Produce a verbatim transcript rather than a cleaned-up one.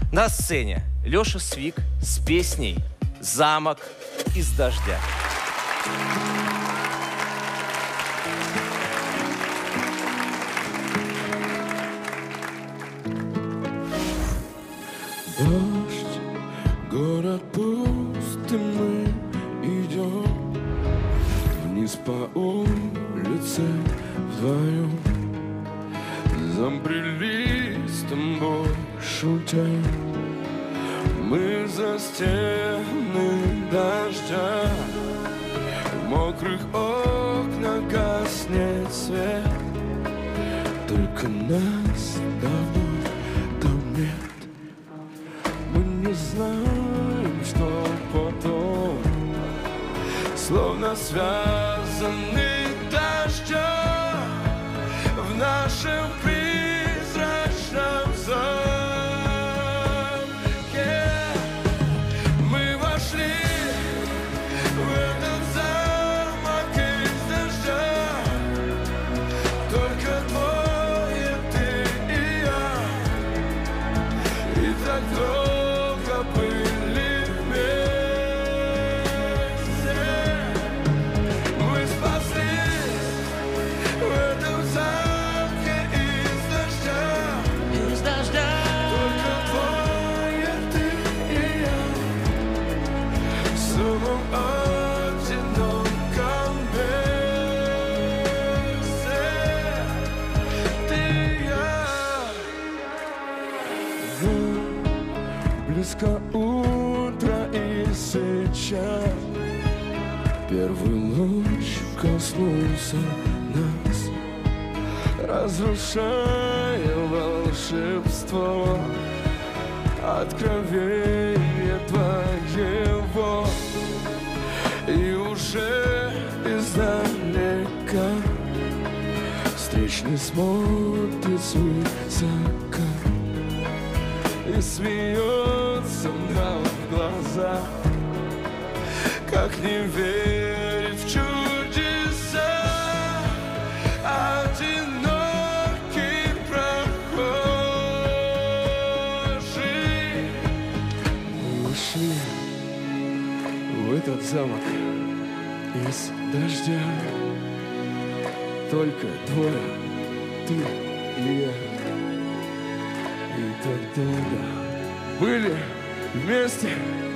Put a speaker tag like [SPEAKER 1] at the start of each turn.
[SPEAKER 1] На сцене Леша Свик с песней «Замок из дождя».
[SPEAKER 2] Дождь, город пуст, и мы идем вниз по улице вдвоем. Забрели с тобой, шутя, мы за стены дождя. В мокрых окнах гаснет свет, только нас давно там нет. Мы не знаем, что потом, словно связаны дождем в нашем призрачном замке. Мы вошли в этот замок из дождя, только двое, ты и я, и так долго были вместе. Мы спаслись в этом замке из дождя,
[SPEAKER 3] из дождя.
[SPEAKER 2] только двое, ты и я, в самом одиноком месте. Ты и я. Близко утро, и сейчас первый луч коснулся нас, разрушая волшебство, откровение твоего. И уже издалека встречный смотрит свысока и смеется нам в глаза, как не верит в чудеса одинокий прохожий. Мы ушли в этот замок из дождя, только двое, ты и я, и так долго были вместе.